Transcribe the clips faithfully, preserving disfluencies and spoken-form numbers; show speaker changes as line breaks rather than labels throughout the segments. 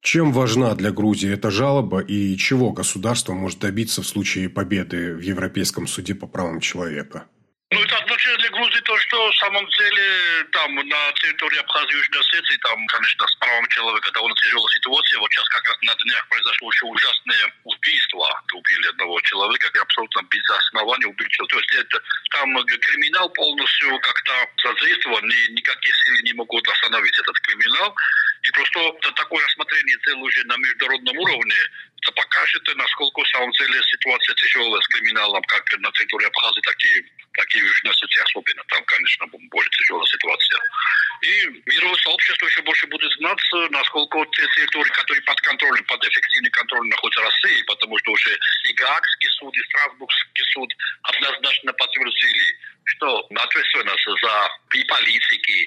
Чем важна для Грузии эта жалоба и чего государство может добиться в случае победы в Европейском суде по правам человека?
Ну, это означает для Грузии то, что в самом деле там на территории Абхазии и Южной Осетии, там, конечно, с правом человека довольно тяжелая ситуация. Вот сейчас как раз на днях произошло еще ужасное убийство. Убили одного человека, абсолютно без основания убили человека. То есть это, там криминал полностью как-то задействован, и никакие силы не могут остановить этот криминал. И просто такое рассмотрение дела уже на международном уровне, это покажет, насколько в самом деле ситуация тяжелая с криминалом, как на территории Абхазии, так и, так и в Южной Осетии особенно. Там, конечно, более тяжелая ситуация. И мировое сообщество еще больше будет знать, насколько те территории, которые под контролем, под эффективным контролем находятся России, потому что уже и Гаагский суд, и Страсбургский суд однозначно подтвердили, что ответственность за и политики,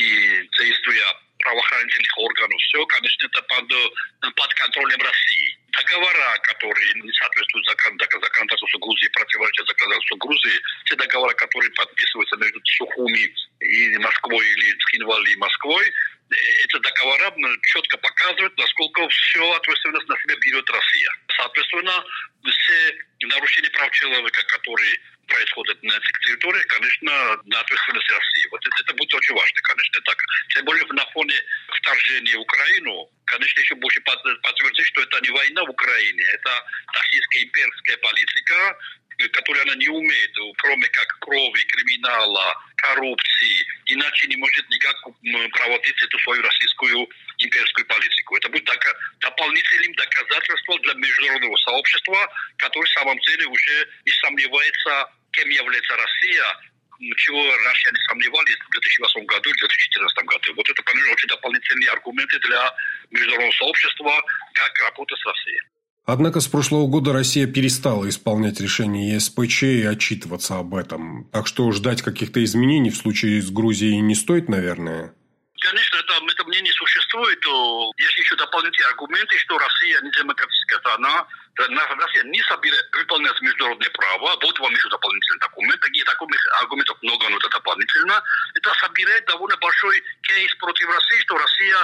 и действия правоохранительных органов, все, конечно, это под, под контролем России. Договора, которые не соответствуют закон, законодательству Грузии, противоречат законодательству Грузии, те договоры, которые подписываются между Сухуми и Москвой или Цхинвали и Москвой, эти договора четко показывают, насколько все ответственность на себя берет Россия. Соответственно, все нарушения прав человека, которые происходят на этих территориях, конечно, на ответственности России. Вот это, это будет очень важно, конечно, так. Тем более на фоне вторжения в Украину, конечно, еще больше подтвердить, что это не война в Украине, это российская имперская политика, которую она не умеет, кроме как крови, криминала, коррупции, иначе не может никак проводить эту свою российскую имперскую политику. Это будет дополнительным доказательством для международного сообщества, которое в самом деле уже не сомневается, кем является Россия, чего раньше не сомневались в две тысячи восьмом году и две тысячи четырнадцатом году. Вот это, конечно, очень дополнительные аргументы для международного сообщества, как работать с Россией.
Однако с прошлого года Россия перестала исполнять решения ЕСПЧ и отчитываться об этом. Так что ждать каких-то изменений в случае с Грузией не стоит, наверное?
Конечно, это, это мнение существует. То есть еще дополнительные аргументы, что Россия не демократическая страна, Россия не собирает, выполняет международное право. Вот вам еще дополнительный документ. Таких аргументов много, но это дополнительно. Это собирает довольно большой кейс против России, что Россия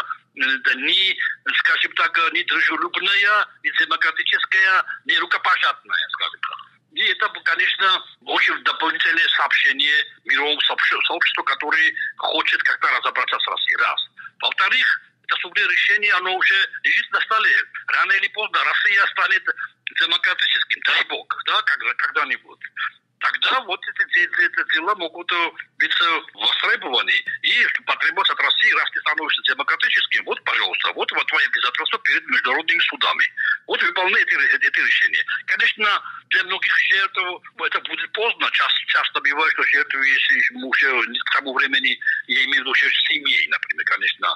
не, скажем так, не дружелюбная, не демократическая, не рукопожатная, скажем так. И это, конечно, очень дополнительное сообщение мировому сообществу, которое хочет как-то разобраться с Россией. Раз. Во-вторых, это судебное решение, оно уже лежит на столе. Рано или поздно Россия станет демократическим, дай бог, да, когда-нибудь. Тогда вот эти, эти, эти дела могут быть востребованы и потребоваться от России, раз ты становишься демократическим, вот, пожалуйста, вот, вот твои обязательства перед международными судами. Вот выполняй эти, эти решения. Конечно, для многих жертв это будет поздно. Часто, часто бывает, что жертвы, если уже к тому времени, я имею в виду семей, например, конечно,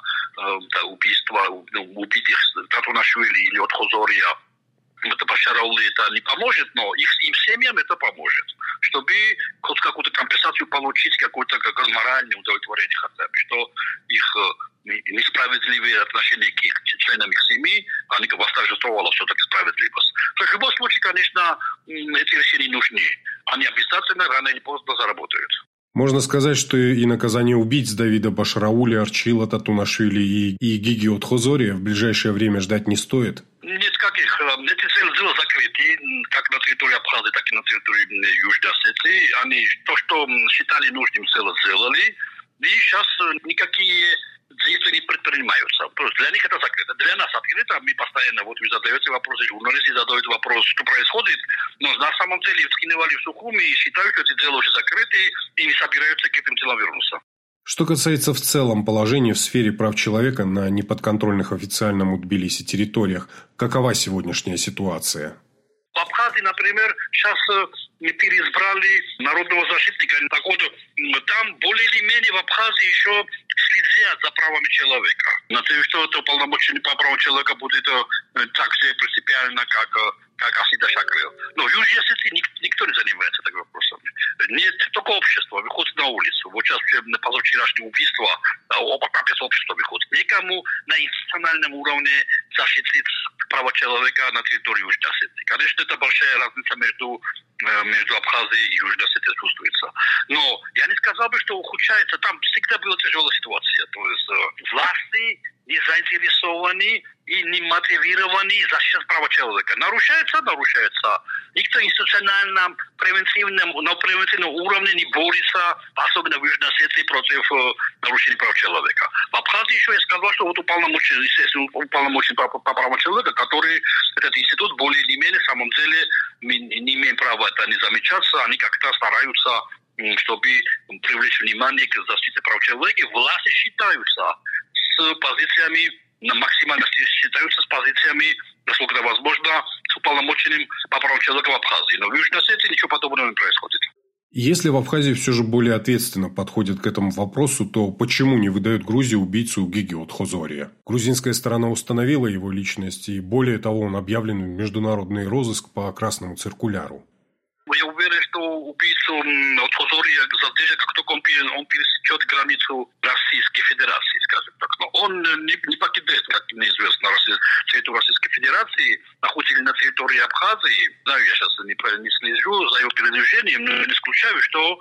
убийства убитых Татунашвили или от Хозория, это Башараулы это не поможет, но их, им семьям это поможет, чтобы хоть какую-то компенсацию получить, какое-то как моральное удовлетворение хотя бы, что их несправедливые отношения к их членам их семьи, они восторжествовало все-таки справедливость. То есть в любом случае, конечно, эти решения нужны. Они обязательно рано или поздно заработают.
Можно сказать, что и наказание убийц Давида Башараули, Арчила Татунашвили и, и Гиги Отхозория в ближайшее время ждать не стоит?
Нет каких. Эти дела закрыты, как на территории Абхазии, так и на территории Южной Осетии. Они то, что считали нужным, цело сделали. И сейчас никакие действия не предпринимаются. Просто для них это закрыто. Для нас открыто. Мы постоянно, вот вы задаете вопросы, журналисты задают вопрос, что происходит. Но на самом деле в Цхинвали, в Сухуми считают, что эти дела уже закрыты и не собираются к этим делам вернуться.
Что касается в целом положения в сфере прав человека на неподконтрольных официальному Тбилиси территориях, какова сегодняшняя ситуация?
В Абхазии, например, сейчас переизбрали народного защитника. Так вот, там более или менее в Абхазии еще следят за правами человека. Надеюсь, что это уполномоченный по правам человека будет так же принципиально, как, как Асида Шакрил. Но в Южной Осетии никто не занимается такими вопросами. Нет, только общество выходит на улицу. Вот сейчас на позавчерашнее убийство, опять общество выходит. Никому на институциональном уровне защитить права человека на территории Южной Осетии. Конечно, это большая разница между, между Абхазией и Южной Осетией чувствуется. Но я не сказал бы, что ухудшается. Там всегда была тяжелая ситуация. То есть власти не заинтересованы и не мотивированы защищать права человека. Нарушается, нарушается. Никто институционально, превентивном, на превентивном уровне не борется, особенно в Южной Осетии, против э, нарушений прав человека. В Абхазии еще я сказал, что вот уполномоченный, естественно, уполномоченный по, по правам человека, который, этот институт более или менее, в самом деле, мы не имеем права это не замечаться, они как-то стараются, чтобы привлечь внимание к защите прав человека. Власти считаются с позициями, максимально считаются с позициями, насколько это возможно, с уполномоченным по правам человека в Абхазии. Но в Южной Осетии ничего подобного не происходит.
Если в Абхазии все же более ответственно подходят к этому вопросу, то почему не выдают Грузии убийцу Гигиот Хозория? Грузинская сторона установила его личность, и более того, он объявлен в международный розыск по красному циркуляру.
Я уверен, что убийцу от Хозория задержат, как только он, он пересечет границу Российской Федерации, скажем так. Но он не, не покидает, как мне известно, территорию Российской Федерации, находится на территории Абхазии. Знаю, я сейчас не, не слежу за его передвижением, но не исключаю, что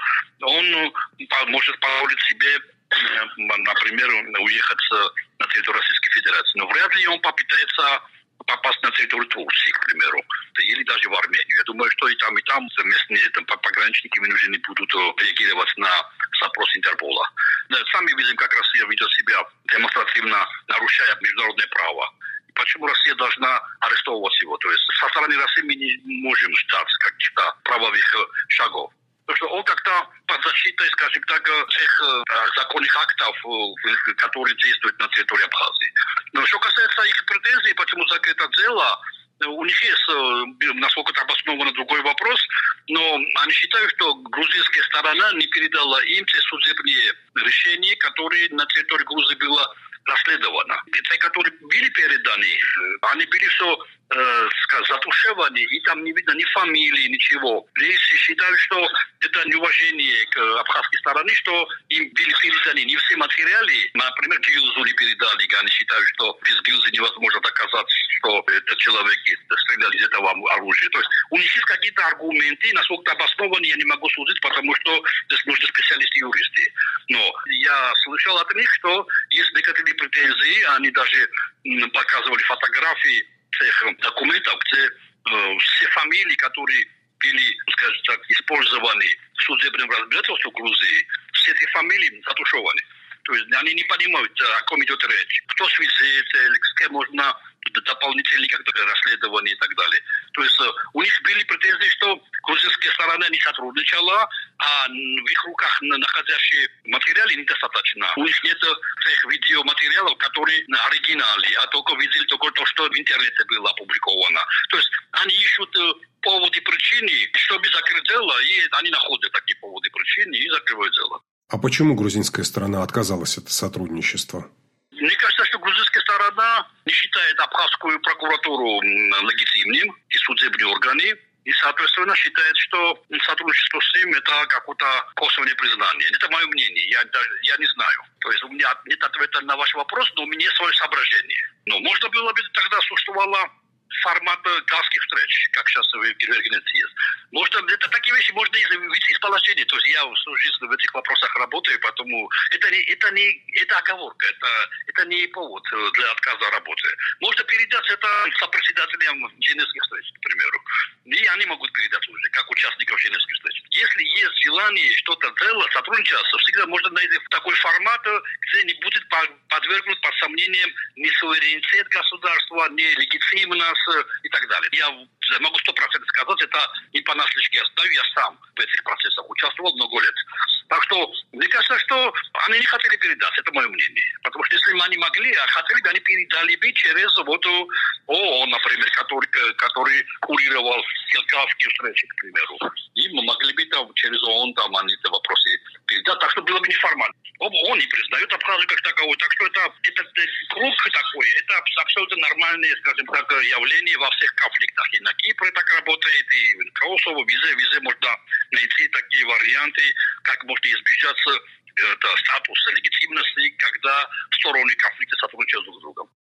он может позволить себе, например, уехать на территорию Российской Федерации. Но вряд ли он попытается попасть на территорию Турции, к примеру, или даже в Армению. Я думаю, что и там, и там местные там, пограничники вынуждены будут реагировать на запрос Интерпола. Сами видим, как Россия ведет себя демонстративно, нарушая международное право. Почему Россия должна арестовывать его? То есть со стороны России мы не можем ждать каких-то правовых шагов. Потому что он как-то под защитой, скажем так, тех законных актов, которые действуют на территории Абхазии. Но что касается их претензий, почему закрыто дело, у них есть, насколько это обосновано, другой вопрос, но они считают, что грузинская сторона не передала им те судебные решения, которые на территории Грузии было расследовано. Те, которые были переданы, они были все э, затушеваны, и там не видно ни фамилии, ничего. Если считают, что это неуважение к абхазской стороне, что им были переданы не все материалы, например, гильзу не передали, они считают, что без гильзы невозможно доказать, что этот человек стрелял из этого оружия. То есть у них есть какие-то аргументы, насколько обоснованные, я не могу судить, потому что здесь нужны специалисты-юристы. Но я слышал от них, что есть некоторые претензии, они даже показывали фотографии тех документов, где э, все фамилии, которые были, скажем так, использованы в судебном разбирательстве в Грузии, все эти фамилии затушеваны. То есть они не понимают, о ком идет речь. Кто свидетель, с кем можно дополнительные как-то расследования и так далее. То есть у них были претензии, что грузинская сторона не сотрудничала, а в их руках находящие материалы недостаточно. У них нет тех видеоматериалов, которые на оригинале, а только видели только то, что в интернете было опубликовано. То есть они ищут поводы, причины, чтобы закрыть дело, и они находят такие поводы, причины и закрывают дело.
А почему грузинская сторона отказалась от сотрудничества?
Мне кажется, что грузинская сторона не считает абхазскую прокуратуру легитимным и судебные органы, и, соответственно, считает, что сотрудничество с ним – это какое-то косвенное признание. Это мое мнение, я, я не знаю. То есть у меня нет ответа на ваш вопрос, но у меня свое соображение. Но можно было бы тогда существовало формат галских встреч, как сейчас в Виргинете есть. Можно, это такие вещи можно выйти из положения. То есть я всю жизнь в этих вопросах работаю, поэтому это не, это не это оговорка, это, это не повод для отказа работы. Можно передать это сопредседателям женевских встреч, к примеру. И они могут передать уже, как участников женевских встреч. Если есть желание что-то делать, сотрудничаться, всегда можно найти такой формат, где не будет подвергнут под сомнением ни суверенитет государства, ни легитимность и так далее. Я могу сто процентов сказать, это не понаслышке я знаю, я сам в этих процессах участвовал много лет. Так что, мне кажется, что они не хотели передать, это мое мнение. Потому что если бы они могли, а хотели бы, они передали бы через вот ООН, например, который, который курировал галские встречи, к примеру. И мы могли бы там, через ООН там они эти вопросы передать, так что было бы неформально. ООН не признает Абхазию как таковой, так что это, это, это круг такой, это абсолютно нормальное, скажем так, явление во всех конфликтах. И на Кипре так работает, и в Косово, везде, везде можно найти такие варианты, как можно избежать это, статуса легитимности, когда стороны конфликта сотрудничают друг с другом.